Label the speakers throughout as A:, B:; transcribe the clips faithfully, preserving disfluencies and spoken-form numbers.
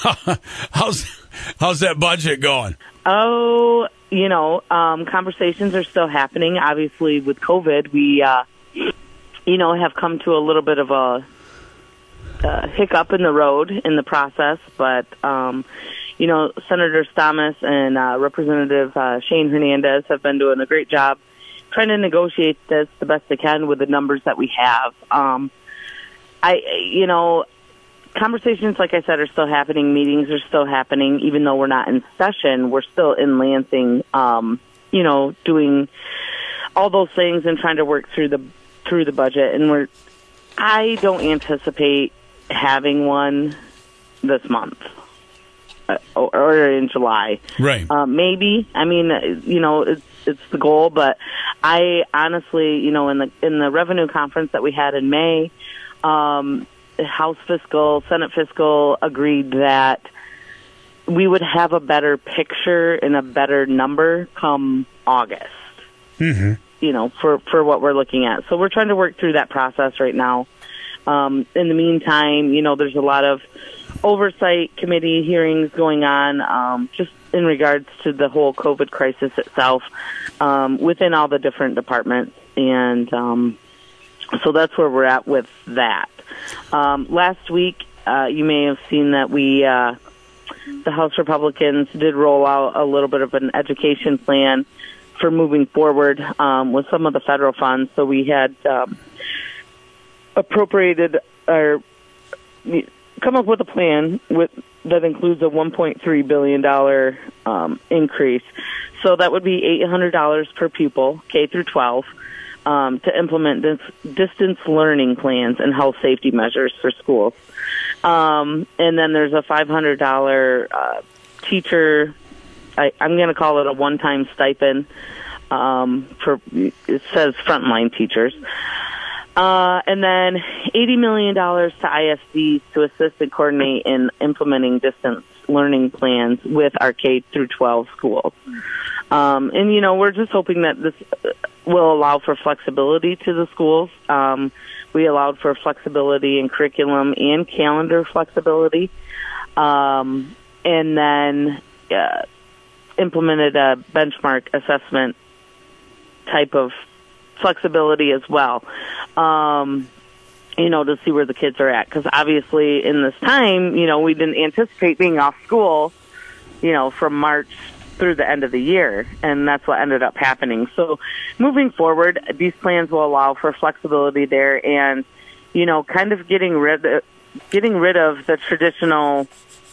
A: how's how's that budget going?
B: Oh, you know, um, conversations are still happening. Obviously, with COVID, we, uh, you know, have come to a little bit of a uh, hiccup in the road in the process. But, um, you know, Senator Stamas and uh, Representative uh, Shane Hernandez have been doing a great job trying to negotiate this the best they can with the numbers that we have. Um, I, you know, conversations, like I said, are still happening. Meetings are still happening. Even though we're not in session, we're still in Lansing, um, you know, doing all those things and trying to work through the through the budget. And we're, I don't anticipate having one this month. Uh, or in July.
A: Right.
B: Um, maybe. I mean, you know, it's it's the goal, but I honestly, you know, in the in the revenue conference that we had in May, um, House Fiscal, Senate Fiscal agreed that we would have a better picture and a better number come August.
A: Mm-hmm.
B: You know, for for what we're looking at. So we're trying to work through that process right now. Um, in the meantime, you know, there's a lot of oversight committee hearings going on, um, just in regards to the whole COVID crisis itself, um, within all the different departments. And um, so that's where we're at with that. Um, last week, uh, you may have seen that we, uh, the House Republicans did roll out a little bit of an education plan for moving forward um, with some of the federal funds. So we had um, appropriated or come up with a plan with that includes a one point three billion dollars um, increase. So that would be eight hundred dollars per pupil, K through twelve, um, to implement this distance learning plans and health safety measures for schools. Um, and then there's a five hundred dollars uh, teacher, I, I'm going to call it a one-time stipend um, for, it says frontline teachers. Uh, and then eighty million dollars to I S Ds to assist and coordinate in implementing distance learning plans with our K through twelve schools. Um, and, you know, we're just hoping that this will allow for flexibility to the schools. Um, we allowed for flexibility in curriculum and calendar flexibility. Um, and then uh, implemented a benchmark assessment type of flexibility as well, um, you know, to see where the kids are at. Because obviously in this time, you know, we didn't anticipate being off school, you know, from March through the end of the year, and that's what ended up happening. So moving forward, these plans will allow for flexibility there and, you know, kind of getting rid of, getting rid of the traditional,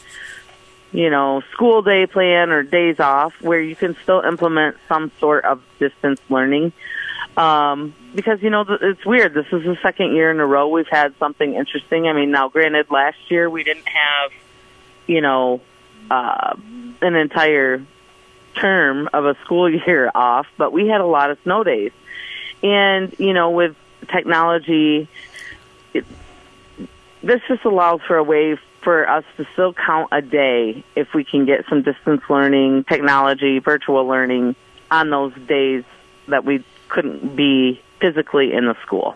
B: you know, school day plan or days off where you can still implement some sort of distance learning. Um, because, you know, it's weird. This is the second year in a row we've had something interesting. I mean, now, granted, last year we didn't have, you know, uh, an entire term of a school year off, but we had a lot of snow days. And, you know, with technology, it, this just allows for a way for us to still count a day if we can get some distance learning, technology, virtual learning on those days that we couldn't be physically in the school.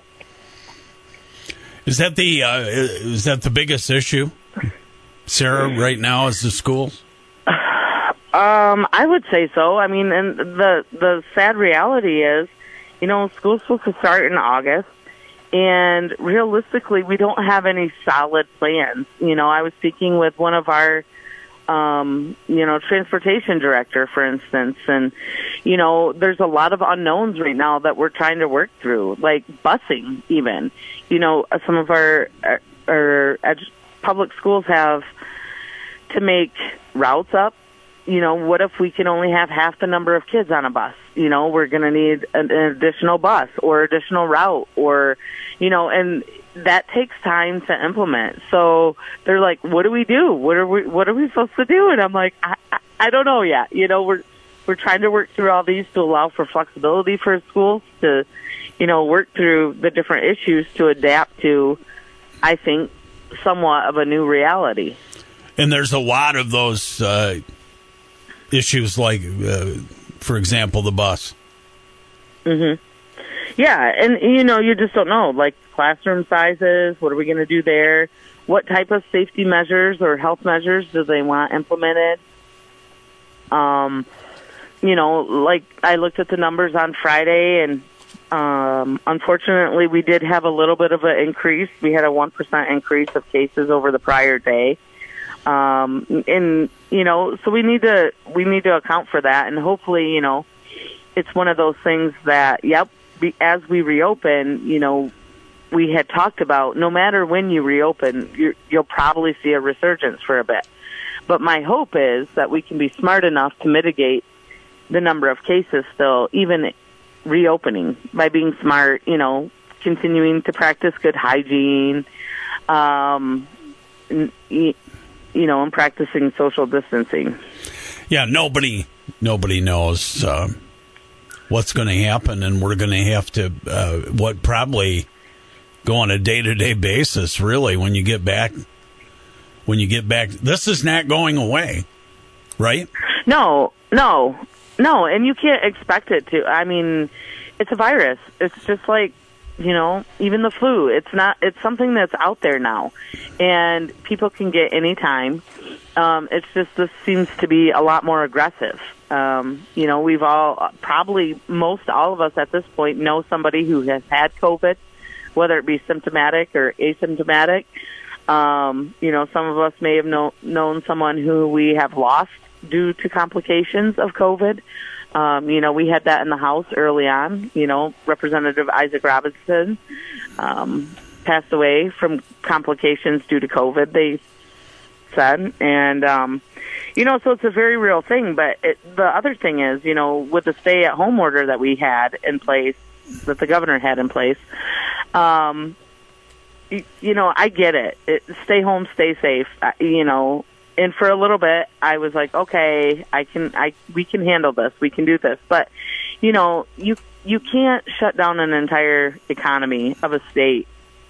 A: Is that the uh, is that the biggest issue, Sarah, right now is the schools?
B: Um, I would say so. I mean, and the the sad reality is, you know, school's supposed to start in August, and realistically, we don't have any solid plans. You know, I was speaking with one of our Um, you know, transportation director, for instance. And, you know, there's a lot of unknowns right now that we're trying to work through, like busing even. You know, some of our, our, our ed- public schools have to make routes up. You know, what if we can only have half the number of kids on a bus? You know, we're going to need an, an additional bus or additional route or, you know, and that takes time to implement. So they're like, what do we do? What are we, what are we supposed to do? And I'm like, I, I, I don't know yet. You know, we're, we're trying to work through all these to allow for flexibility for schools to, you know, work through the different issues to adapt to, I think, somewhat of a new reality.
A: And there's a lot of those uh, issues like, uh, for example, the bus.
B: Mm-hmm. Yeah, and, you know, you just don't know, like classroom sizes, what are we going to do there? what type of safety measures or health measures do they want implemented. Um, you know, like I looked at the numbers on Friday, and um, unfortunately we did have a little bit of an increase. We had a one percent increase of cases over the prior day. Um, and, you know, so we need to, we need to account for that. And hopefully, you know, it's one of those things that, yep, be, as we reopen, you know, we had talked about no matter when you reopen, you're, you'll probably see a resurgence for a bit. But my hope is that we can be smart enough to mitigate the number of cases still, even reopening, by being smart, you know, continuing to practice good hygiene, um, you know, and practicing social distancing.
A: Yeah, nobody nobody knows uh, what's going to happen, and we're going to have to, uh, what probably go on a day-to-day basis, really, when you get back. When you get back, this is not going away, right?
B: No, no, no, and you can't expect it to. I mean, it's a virus. It's just like, you know, even the flu. It's not. It's something that's out there now, and people can get anytime. Um, it's just this seems to be a lot more aggressive. Um, you know, we've all probably most all of us at this point know somebody who has had COVID, whether it be symptomatic or asymptomatic. Um, you know, some of us may have know, known someone who we have lost due to complications of COVID. Um, you know, we had that in the House early on. You know, Representative Isaac Robinson um, passed away from complications due to COVID, they said. And, um, you know, so it's a very real thing. But it, the other thing is, you know, with the stay-at-home order that we had in place, that the governor had in place, um, you, you know, I get it. it. Stay home, stay safe, uh, you know. And for a little bit, I was like, okay, I can, I, we can handle this. We can do this. But, you know, you, you can't shut down an entire economy of a state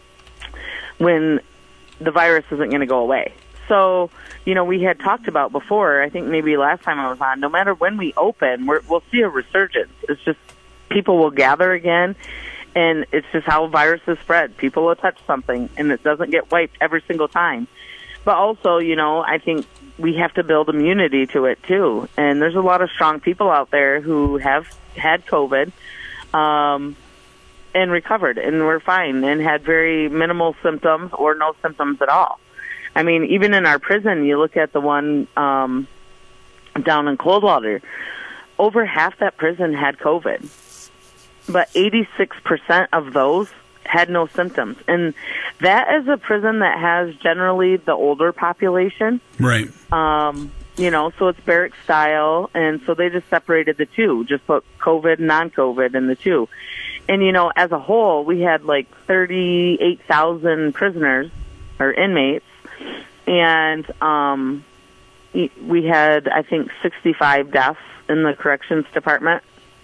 B: when the virus isn't going to go away. So, you know, we had talked about before, I think maybe last time I was on, no matter when we open, we're, we'll see a resurgence. It's just people will gather again, and it's just how viruses spread. People will touch something, and it doesn't get wiped every single time. But also, you know, I think we have to build immunity to it, too. And there's a lot of strong people out there who have had COVID um, and recovered, and were fine, and had very minimal symptoms or no symptoms at all. I mean, even in our prison, you look at the one um, down in Coldwater, over half that prison had COVID. But eighty-six percent of those had no symptoms. And that is a prison that has generally the older population.
A: Right.
B: Um, you know, so it's barrack style, and so they just separated the two, just put COVID and non-COVID in the two. And, you know, as a whole, we had like thirty-eight thousand prisoners or inmates, and um, we had, I think, sixty-five deaths in the corrections department.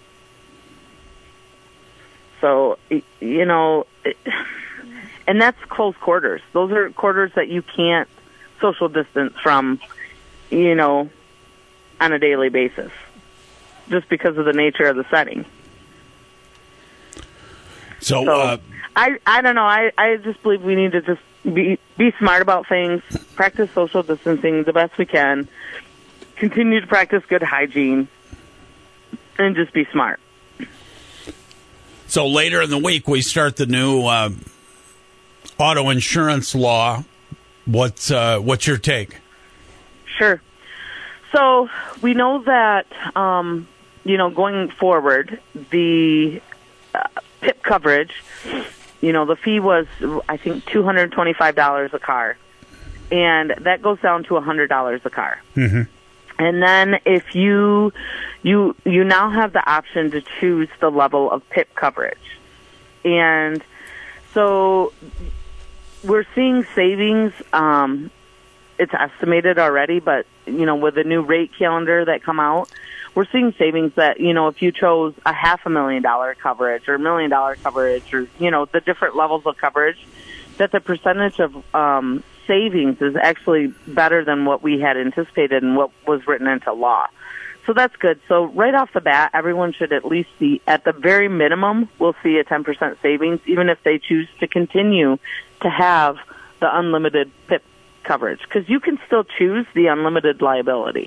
B: So, you know, and that's close quarters. Those are quarters that you can't social distance from, you know, on a daily basis, just because of the nature of the setting.
A: So,
B: so
A: uh,
B: I, I don't know. I, I just believe we need to just be, be smart about things, practice social distancing the best we can, continue to practice good hygiene, and just be smart.
A: So later in the week, we start the new uh, auto insurance law. What's uh, what's your take?
B: Sure. So we know that um, you know, going forward, the uh, P I P coverage, you know, the fee was, I think, two hundred twenty-five dollars a car, and that goes down to one hundred dollars a car.
A: Mm-hmm.
B: And then if you you you now have the option to choose the level of P I P coverage. And so we're seeing savings. Um, it's estimated already, but, you know, with the new rate calendar that come out, we're seeing savings that, you know, if you chose a half a million dollar coverage or a million dollar coverage or, you know, the different levels of coverage, that the percentage of um savings is actually better than what we had anticipated and what was written into law. So that's good. So right off the bat, everyone should at least see, at the very minimum, we'll see a ten percent savings, even if they choose to continue to have the unlimited P I P coverage, because you can still choose the unlimited liability.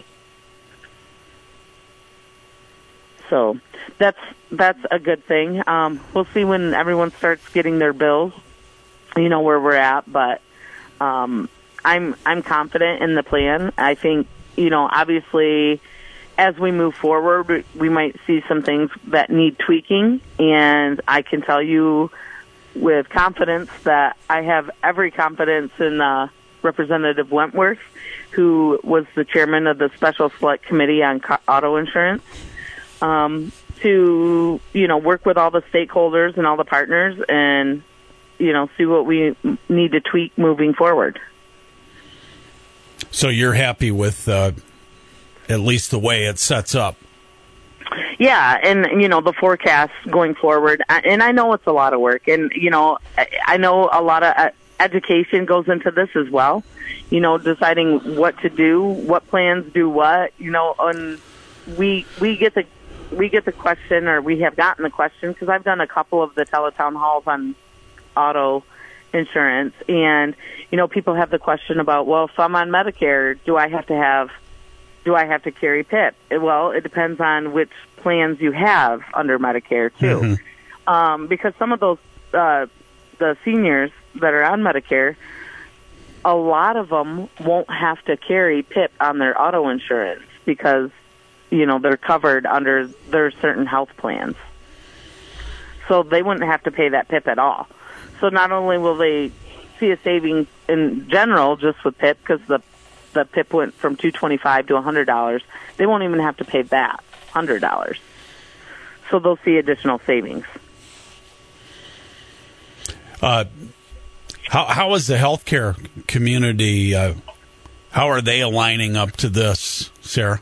B: So that's that's a good thing. Um, we'll see when everyone starts getting their bills, you know, where we're at. But um, I'm I'm confident in the plan. I think, you know, obviously, as we move forward, we might see some things that need tweaking. And I can tell you with confidence that I have every confidence in uh, Representative Wentworth, who was the chairman of the Special Select Committee on Auto Insurance. Um, to, you know, work with all the stakeholders and all the partners and, you know, see what we need to tweak moving forward.
A: So you're happy with uh, at least the way it sets up?
B: Yeah, and, you know, the forecast going forward. And I know it's a lot of work. And, you know, I know a lot of education goes into this as well. You know, deciding what to do, what plans do what, you know, and we we get the We get the question, or we have gotten the question, because I've done a couple of the teletown halls on auto insurance, and, you know, people have the question about, well, if I'm on Medicare, do I have to have, do I have to carry P I P? Well, it depends on which plans you have under Medicare, too. Mm-hmm. Um, because some of those, uh, the seniors that are on Medicare, a lot of them won't have to carry P I P on their auto insurance because, you know, they're covered under their certain health plans. So they wouldn't have to pay that P I P at all. So not only will they see a savings in general just with P I P, because the, the P I P went from two hundred twenty-five dollars to one hundred dollars, they won't even have to pay that, one hundred dollars. So they'll see additional savings.
A: Uh, how how is the healthcare community, uh, how are they aligning up to this, Sarah?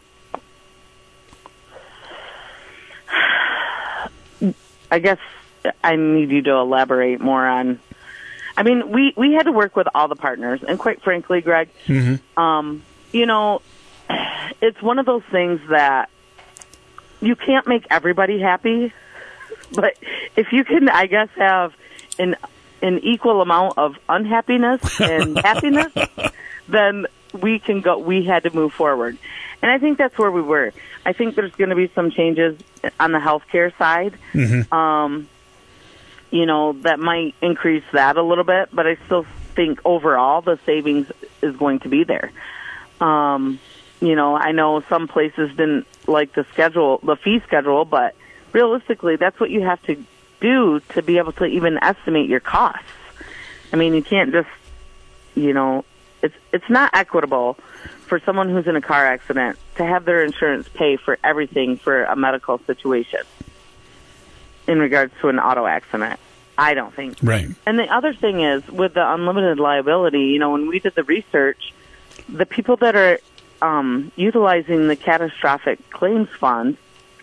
B: I guess I need you to elaborate more on. I mean, we, we had to work with all the partners, and quite frankly, Greg, mm-hmm. um, you know, it's one of those things that you can't make everybody happy, but if you can, I guess, have an an equal amount of unhappiness and happiness, then we can go. We had to move forward, and I think that's where we were. I think there's going to be some changes on the healthcare side, mm-hmm. um, you know, that might increase that a little bit, but I still think overall the savings is going to be there. Um, you know, I know some places didn't like the schedule, the fee schedule, but realistically, that's what you have to do to be able to even estimate your costs. I mean, you can't just, you know, it's it's not equitable for someone who's in a car accident to have their insurance pay for everything for a medical situation in regards to an auto accident. I don't think.
A: Right.
B: And the other thing is, with the unlimited liability, you know, when we did the research, the people that are um, utilizing the catastrophic claims fund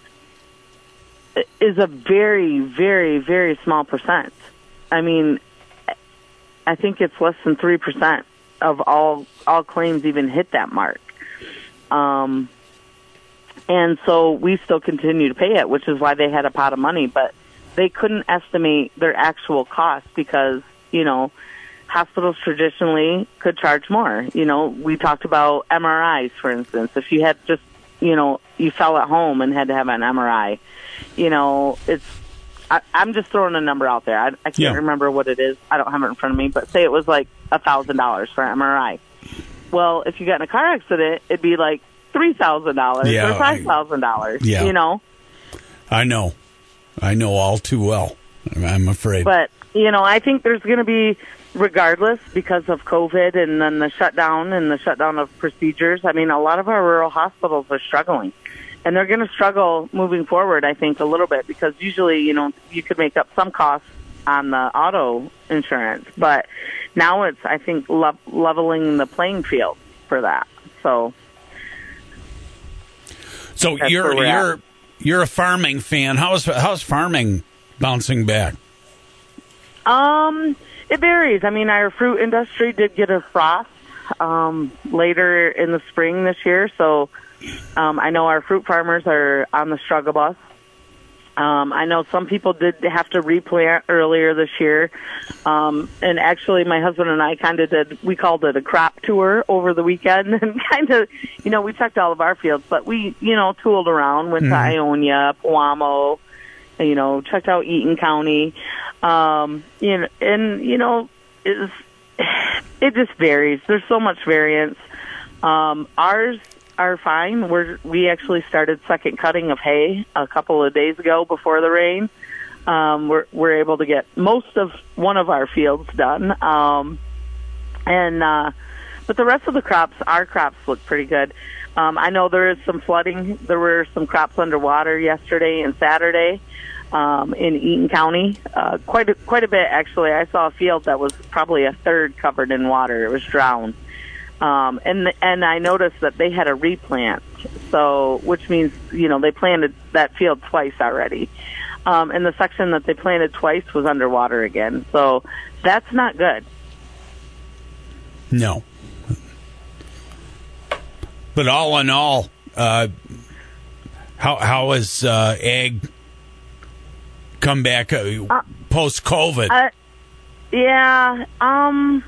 B: is a very, very, very small percent. I mean, I think it's less than three percent of all all claims even hit that mark. Um, and so we still continue to pay it, which is why they had a pot of money. But they couldn't estimate their actual cost because, you know, hospitals traditionally could charge more. You know, we talked about M R Is, for instance. If you had just, you know, you fell at home and had to have an M R I, you know, it's, I, I'm just throwing a number out there. I, I can't yeah. remember what it is. I don't have it in front of me, but say it was like a thousand dollars for an M R I. Well, if you got in a car accident, it'd be like three thousand dollars yeah, or five thousand dollars. Yeah. You know,
A: I know, I know all too well. I'm afraid,
B: but you know, I think there's going to be, regardless, because of COVID and then the shutdown and the shutdown of procedures. I mean, a lot of our rural hospitals are struggling. And they're going to struggle moving forward, I think, a little bit, because usually, you know, you could make up some costs on the auto insurance. But now it's, I think, le- leveling the playing field for that. So,
A: so you're you're at. you're a farming fan. How's how's farming bouncing back?
B: Um, it varies. I mean, our fruit industry did get a frost um, later in the spring this year, so. Um, I know our fruit farmers are on the struggle bus. Um, I know some people did have to replant earlier this year. Um, and actually, my husband and I kind of did, we called it a crop tour over the weekend. And kind of, you know, we checked all of our fields, but we, you know, tooled around, went mm-hmm. to Ionia, Pewamo, you know, checked out Eaton County. Um, you know, and, you know, it's, it just varies. There's so much variance. Um, ours are fine. We're, we actually started second cutting of hay a couple of days ago before the rain. Um, we're, we're able to get most of one of our fields done. Um, and, uh, but the rest of the crops, our crops look pretty good. Um, I know there is some flooding. There were some crops underwater yesterday and Saturday, um, in Eaton County. Uh, quite a, quite a bit, actually. I saw a field that was probably a third covered in water. It was drowned. Um, and and I noticed that they had a replant, so which means, you know, they planted that field twice already. Um, and the section that they planted twice was underwater again. So that's not good.
A: No. But all in all, uh, how how has uh, ag come back uh, uh, post-COVID?
B: Uh, yeah. Um.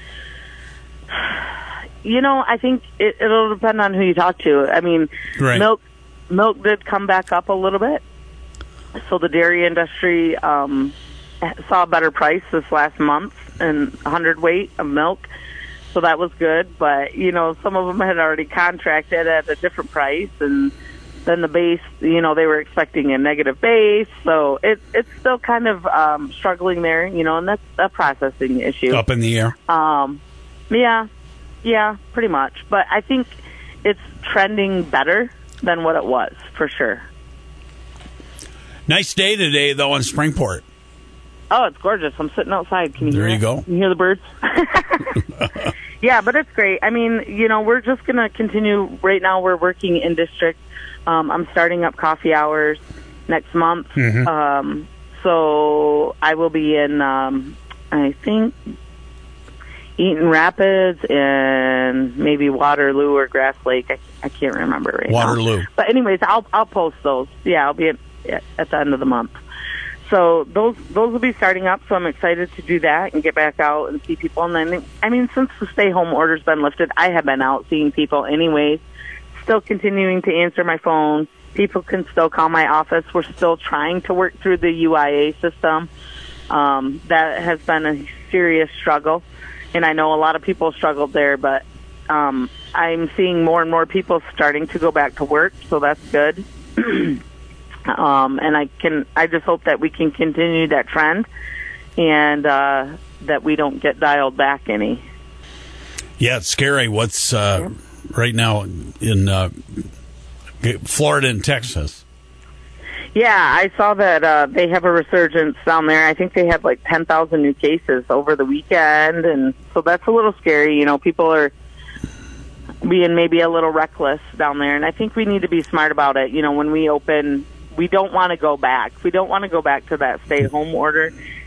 B: You know, I think it, it'll depend on who you talk to. I mean,
A: right.
B: milk milk did come back up a little bit. So the dairy industry um, saw a better price this last month in hundredweight of milk. So that was good. But, you know, some of them had already contracted at a different price. And then the base, you know, they were expecting a negative base. So it, it's still kind of um, struggling there, you know, and that's a processing issue.
A: Up in the air.
B: Um, yeah. Yeah, pretty much. But I think it's trending better than what it was, for sure.
A: Nice day today, though, in Springport.
B: Oh, it's gorgeous. I'm sitting outside. Can you
A: there
B: hear
A: you
B: it?
A: go.
B: Can you hear the birds? Yeah, but it's great. I mean, you know, we're just going to continue. Right now we're working in district. Um, I'm starting up coffee hours next month.
A: Mm-hmm.
B: Um, so I will be in, um, I think, Eaton Rapids and maybe Waterloo or Grass Lake. I, I can't remember right
A: Waterloo.
B: now. But anyways, I'll I'll post those. Yeah, I'll be at, at the end of the month. So those those will be starting up. So I'm excited to do that and get back out and see people. And then, I mean, since the stay-home order's been lifted, I have been out seeing people anyways. Still continuing to answer my phone. People can still call my office. We're still trying to work through the U I A system. Um, that has been a serious struggle. And I know a lot of people struggled there, but um, I'm seeing more and more people starting to go back to work, so that's good. um, and I can, I just hope that we can continue that trend, and uh, that we don't get dialed back any.
A: Yeah, it's scary. What's uh, yeah. right now in uh, Florida and Texas?
B: Yeah, I saw that uh, they have a resurgence down there. I think they had like ten thousand new cases over the weekend, and so that's a little scary. You know, people are being maybe a little reckless down there, and I think we need to be smart about it. You know, when we open, we don't want to go back. We don't want to go back to that stay-home order.